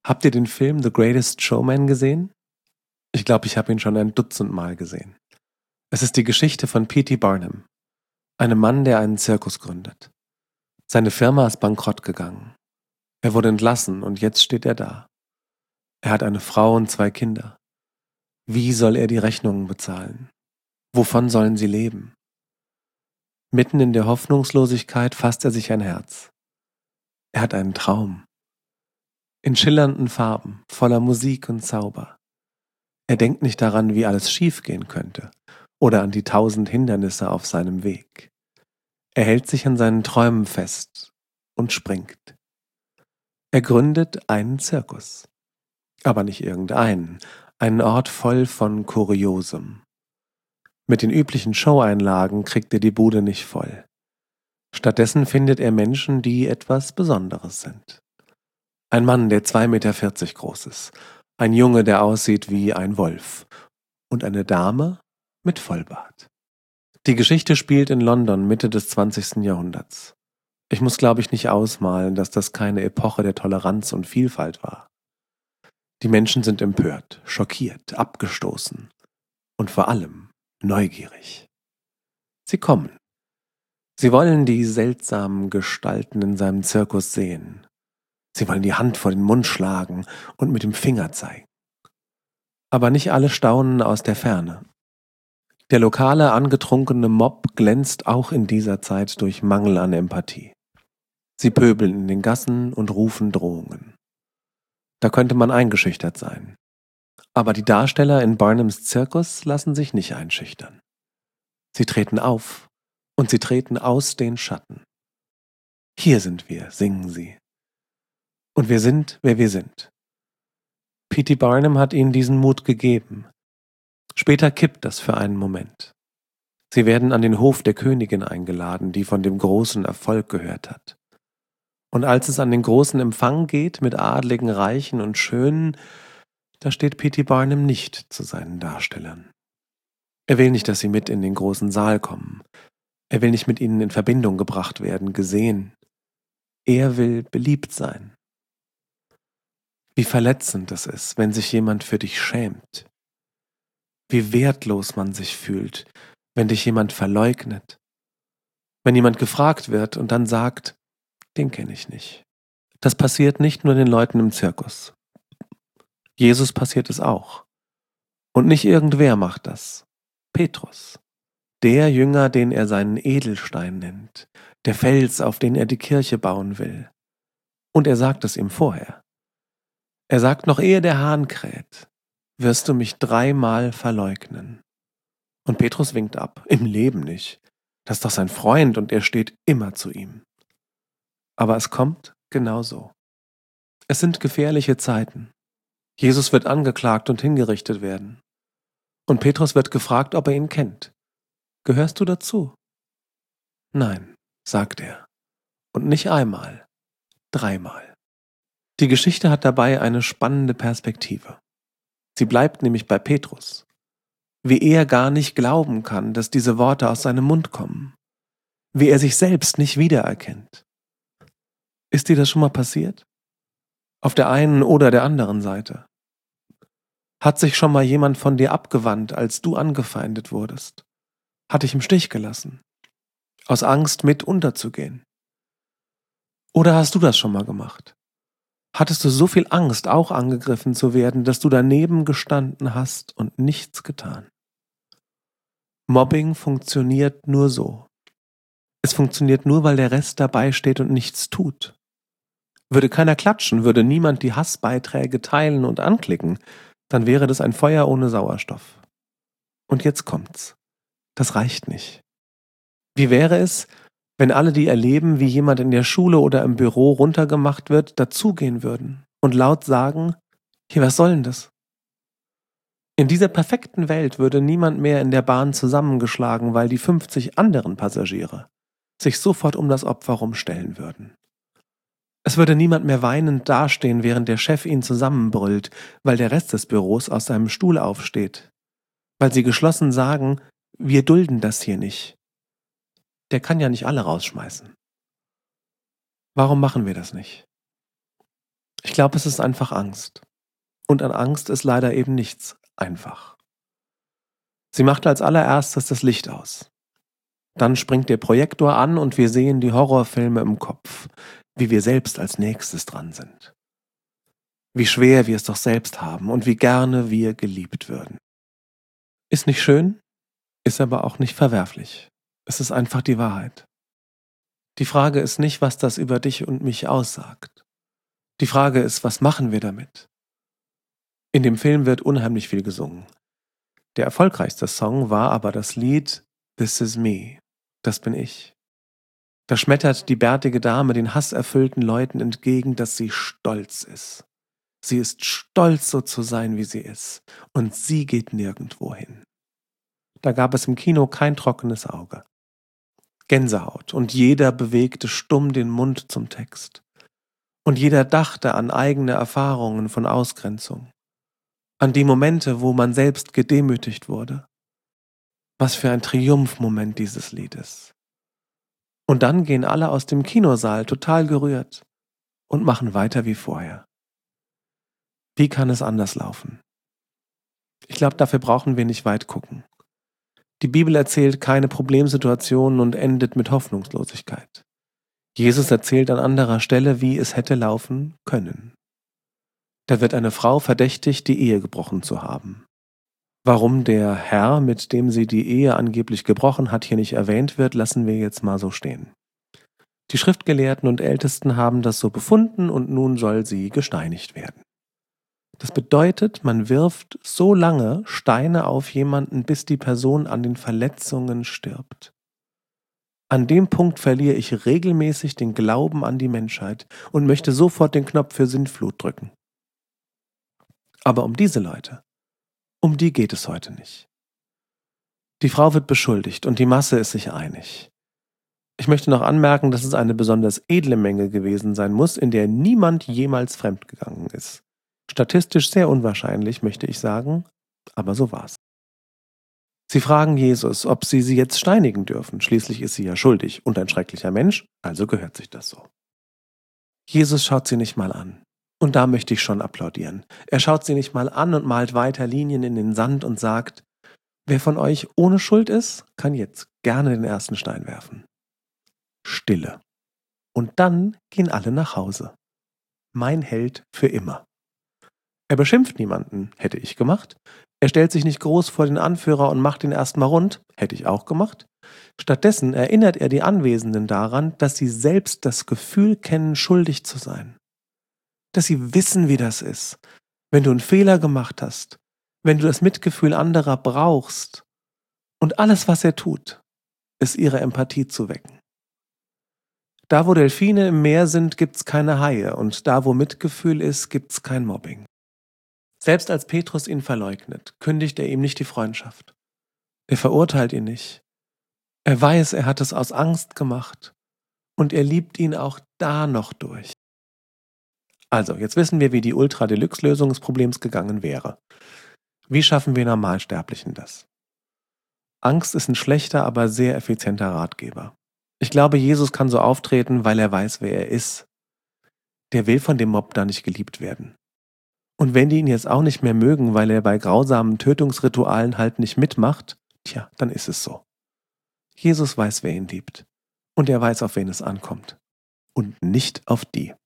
Habt ihr den Film The Greatest Showman gesehen? Ich glaube, ich habe ihn schon ein Dutzend Mal gesehen. Es ist die Geschichte von P.T. Barnum, einem Mann, der einen Zirkus gründet. Seine Firma ist bankrott gegangen. Er wurde entlassen und jetzt steht er da. Er hat eine Frau und 2 Kinder. Wie soll er die Rechnungen bezahlen? Wovon sollen sie leben? Mitten in der Hoffnungslosigkeit fasst er sich ein Herz. Er hat einen Traum. In schillernden Farben, voller Musik und Zauber. Er denkt nicht daran, wie alles schiefgehen könnte oder an die 1000 Hindernisse auf seinem Weg. Er hält sich an seinen Träumen fest und springt. Er gründet einen Zirkus. Aber nicht irgendeinen, einen Ort voll von Kuriosem. Mit den üblichen Showeinlagen kriegt er die Bude nicht voll. Stattdessen findet er Menschen, die etwas Besonderes sind. Ein Mann, der 2,40 Meter groß ist. Ein Junge, der aussieht wie ein Wolf. Und eine Dame mit Vollbart. Die Geschichte spielt in London Mitte des 20. Jahrhunderts. Ich muss, glaube ich, nicht ausmalen, dass das keine Epoche der Toleranz und Vielfalt war. Die Menschen sind empört, schockiert, abgestoßen und vor allem neugierig. Sie kommen. Sie wollen die seltsamen Gestalten in seinem Zirkus sehen. Sie wollen die Hand vor den Mund schlagen und mit dem Finger zeigen. Aber nicht alle staunen aus der Ferne. Der lokale, angetrunkene Mob glänzt auch in dieser Zeit durch Mangel an Empathie. Sie pöbeln in den Gassen und rufen Drohungen. Da könnte man eingeschüchtert sein. Aber die Darsteller in Barnums Zirkus lassen sich nicht einschüchtern. Sie treten auf und sie treten aus den Schatten. Hier sind wir, singen sie. Und wir sind, wer wir sind. P.T. Barnum hat ihnen diesen Mut gegeben. Später kippt das für einen Moment. Sie werden an den Hof der Königin eingeladen, die von dem großen Erfolg gehört hat. Und als es an den großen Empfang geht mit Adligen, Reichen und Schönen, da steht P.T. Barnum nicht zu seinen Darstellern. Er will nicht, dass sie mit in den großen Saal kommen. Er will nicht mit ihnen in Verbindung gebracht werden, gesehen. Er will beliebt sein. Wie verletzend es ist, wenn sich jemand für dich schämt. Wie wertlos man sich fühlt, wenn dich jemand verleugnet. Wenn jemand gefragt wird und dann sagt, den kenne ich nicht. Das passiert nicht nur den Leuten im Zirkus. Jesus passiert es auch. Und nicht irgendwer macht das. Petrus. Der Jünger, den er seinen Edelstein nennt. Der Fels, auf den er die Kirche bauen will. Und er sagt es ihm vorher. Er sagt noch ehe der Hahn kräht, wirst du mich 3-mal verleugnen. Und Petrus winkt ab. Im Leben nicht. Das ist doch sein Freund und er steht immer zu ihm. Aber es kommt genau so. Es sind gefährliche Zeiten. Jesus wird angeklagt und hingerichtet werden. Und Petrus wird gefragt, ob er ihn kennt. Gehörst du dazu? Nein, sagt er. Und nicht einmal, 3-mal. Die Geschichte hat dabei eine spannende Perspektive. Sie bleibt nämlich bei Petrus. Wie er gar nicht glauben kann, dass diese Worte aus seinem Mund kommen. Wie er sich selbst nicht wiedererkennt. Ist dir das schon mal passiert? Auf der einen oder der anderen Seite. Hat sich schon mal jemand von dir abgewandt, als du angefeindet wurdest? Hat dich im Stich gelassen? Aus Angst, mit unterzugehen? Oder hast du das schon mal gemacht? Hattest du so viel Angst, auch angegriffen zu werden, dass du daneben gestanden hast und nichts getan? Mobbing funktioniert nur so. Es funktioniert nur, weil der Rest dabei steht und nichts tut. Würde keiner klatschen, würde niemand die Hassbeiträge teilen und anklicken, dann wäre das ein Feuer ohne Sauerstoff. Und jetzt kommt's. Das reicht nicht. Wie wäre es, wenn alle, die erleben, wie jemand in der Schule oder im Büro runtergemacht wird, dazugehen würden und laut sagen, hier, was soll denn das? In dieser perfekten Welt würde niemand mehr in der Bahn zusammengeschlagen, weil die 50 anderen Passagiere sich sofort um das Opfer rumstellen würden. Es würde niemand mehr weinend dastehen, während der Chef ihn zusammenbrüllt, weil der Rest des Büros aus seinem Stuhl aufsteht. Weil sie geschlossen sagen, wir dulden das hier nicht. Der kann ja nicht alle rausschmeißen. Warum machen wir das nicht? Ich glaube, es ist einfach Angst. Und an Angst ist leider eben nichts einfach. Sie macht als allererstes das Licht aus. Dann springt der Projektor an und wir sehen die Horrorfilme im Kopf, wie wir selbst als nächstes dran sind. Wie schwer wir es doch selbst haben und wie gerne wir geliebt würden. Ist nicht schön, ist aber auch nicht verwerflich. Es ist einfach die Wahrheit. Die Frage ist nicht, was das über dich und mich aussagt. Die Frage ist, was machen wir damit? In dem Film wird unheimlich viel gesungen. Der erfolgreichste Song war aber das Lied This Is Me, das bin ich. Da schmettert die bärtige Dame den hasserfüllten Leuten entgegen, dass sie stolz ist. Sie ist stolz, so zu sein, wie sie ist. Und sie geht nirgendwo hin. Da gab es im Kino kein trockenes Auge. Gänsehaut und jeder bewegte stumm den Mund zum Text. Und jeder dachte an eigene Erfahrungen von Ausgrenzung. An die Momente, wo man selbst gedemütigt wurde. Was für ein Triumphmoment dieses Lied ist. Und dann gehen alle aus dem Kinosaal total gerührt und machen weiter wie vorher. Wie kann es anders laufen? Ich glaube, dafür brauchen wir nicht weit gucken. Die Bibel erzählt keine Problemsituationen und endet mit Hoffnungslosigkeit. Jesus erzählt an anderer Stelle, wie es hätte laufen können. Da wird eine Frau verdächtigt, die Ehe gebrochen zu haben. Warum der Herr, mit dem sie die Ehe angeblich gebrochen hat, hier nicht erwähnt wird, lassen wir jetzt mal so stehen. Die Schriftgelehrten und Ältesten haben das so befunden und nun soll sie gesteinigt werden. Das bedeutet, man wirft so lange Steine auf jemanden, bis die Person an den Verletzungen stirbt. An dem Punkt verliere ich regelmäßig den Glauben an die Menschheit und möchte sofort den Knopf für Sintflut drücken. Aber um diese Leute, um die geht es heute nicht. Die Frau wird beschuldigt und die Masse ist sich einig. Ich möchte noch anmerken, dass es eine besonders edle Menge gewesen sein muss, in der niemand jemals fremdgegangen ist. Statistisch sehr unwahrscheinlich, möchte ich sagen, aber so war's. Sie fragen Jesus, ob sie jetzt steinigen dürfen. Schließlich ist sie ja schuldig und ein schrecklicher Mensch, also gehört sich das so. Jesus schaut sie nicht mal an. Und da möchte ich schon applaudieren. Er schaut sie nicht mal an und malt weiter Linien in den Sand und sagt, wer von euch ohne Schuld ist, kann jetzt gerne den ersten Stein werfen. Stille. Und dann gehen alle nach Hause. Mein Held für immer. Er beschimpft niemanden, hätte ich gemacht. Er stellt sich nicht groß vor den Anführer und macht ihn erstmal rund, hätte ich auch gemacht. Stattdessen erinnert er die Anwesenden daran, dass sie selbst das Gefühl kennen, schuldig zu sein. Dass sie wissen, wie das ist, wenn du einen Fehler gemacht hast, wenn du das Mitgefühl anderer brauchst. Und alles, was er tut, ist ihre Empathie zu wecken. Da, wo Delfine im Meer sind, gibt's keine Haie und da, wo Mitgefühl ist, gibt's kein Mobbing. Selbst als Petrus ihn verleugnet, kündigt er ihm nicht die Freundschaft. Er verurteilt ihn nicht. Er weiß, er hat es aus Angst gemacht und er liebt ihn auch da noch durch. Also, jetzt wissen wir, wie die Ultra-Deluxe-Lösung des Problems gegangen wäre. Wie schaffen wir Normalsterblichen das? Angst ist ein schlechter, aber sehr effizienter Ratgeber. Ich glaube, Jesus kann so auftreten, weil er weiß, wer er ist. Der will von dem Mob da nicht geliebt werden. Und wenn die ihn jetzt auch nicht mehr mögen, weil er bei grausamen Tötungsritualen halt nicht mitmacht, tja, dann ist es so. Jesus weiß, wer ihn liebt. Und er weiß, auf wen es ankommt. Und nicht auf die.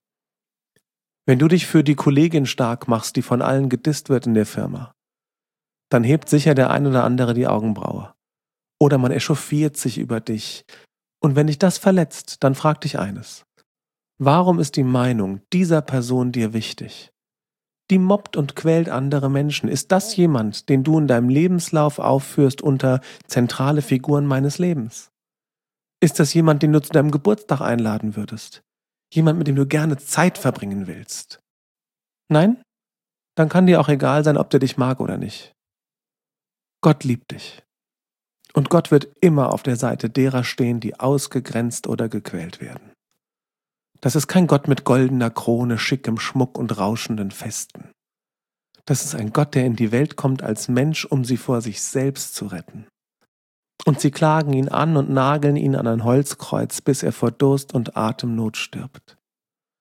Wenn du dich für die Kollegin stark machst, die von allen gedisst wird in der Firma, dann hebt sicher der ein oder andere die Augenbraue. Oder man echauffiert sich über dich. Und wenn dich das verletzt, dann frag dich eines. Warum ist die Meinung dieser Person dir wichtig? Die mobbt und quält andere Menschen. Ist das jemand, den du in deinem Lebenslauf aufführst unter zentrale Figuren meines Lebens? Ist das jemand, den du zu deinem Geburtstag einladen würdest? Jemand, mit dem du gerne Zeit verbringen willst? Nein? Dann kann dir auch egal sein, ob der dich mag oder nicht. Gott liebt dich. Und Gott wird immer auf der Seite derer stehen, die ausgegrenzt oder gequält werden. Das ist kein Gott mit goldener Krone, schickem Schmuck und rauschenden Festen. Das ist ein Gott, der in die Welt kommt als Mensch, um sie vor sich selbst zu retten. Und sie klagen ihn an und nageln ihn an ein Holzkreuz, bis er vor Durst und Atemnot stirbt.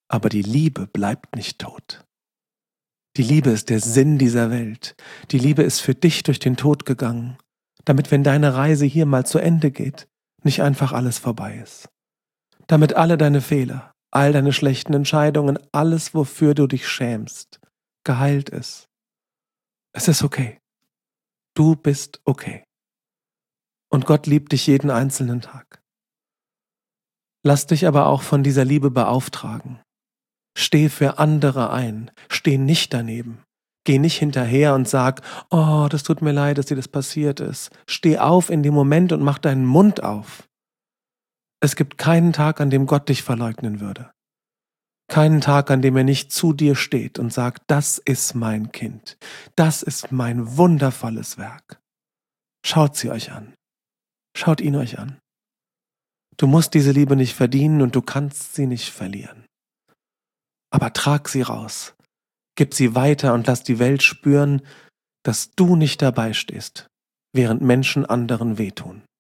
Aber die Liebe bleibt nicht tot. Die Liebe ist der Sinn dieser Welt. Die Liebe ist für dich durch den Tod gegangen, damit, wenn deine Reise hier mal zu Ende geht, nicht einfach alles vorbei ist. Damit alle deine Fehler, all deine schlechten Entscheidungen, alles, wofür du dich schämst, geheilt ist. Es ist okay. Du bist okay. Und Gott liebt dich jeden einzelnen Tag. Lass dich aber auch von dieser Liebe beauftragen. Steh für andere ein. Steh nicht daneben. Geh nicht hinterher und sag, oh, das tut mir leid, dass dir das passiert ist. Steh auf in dem Moment und mach deinen Mund auf. Es gibt keinen Tag, an dem Gott dich verleugnen würde. Keinen Tag, an dem er nicht zu dir steht und sagt, das ist mein Kind. Das ist mein wundervolles Werk. Schaut sie euch an. Schaut ihn euch an. Du musst diese Liebe nicht verdienen und du kannst sie nicht verlieren. Aber trag sie raus. Gib sie weiter und lass die Welt spüren, dass du nicht dabei stehst, während Menschen anderen wehtun.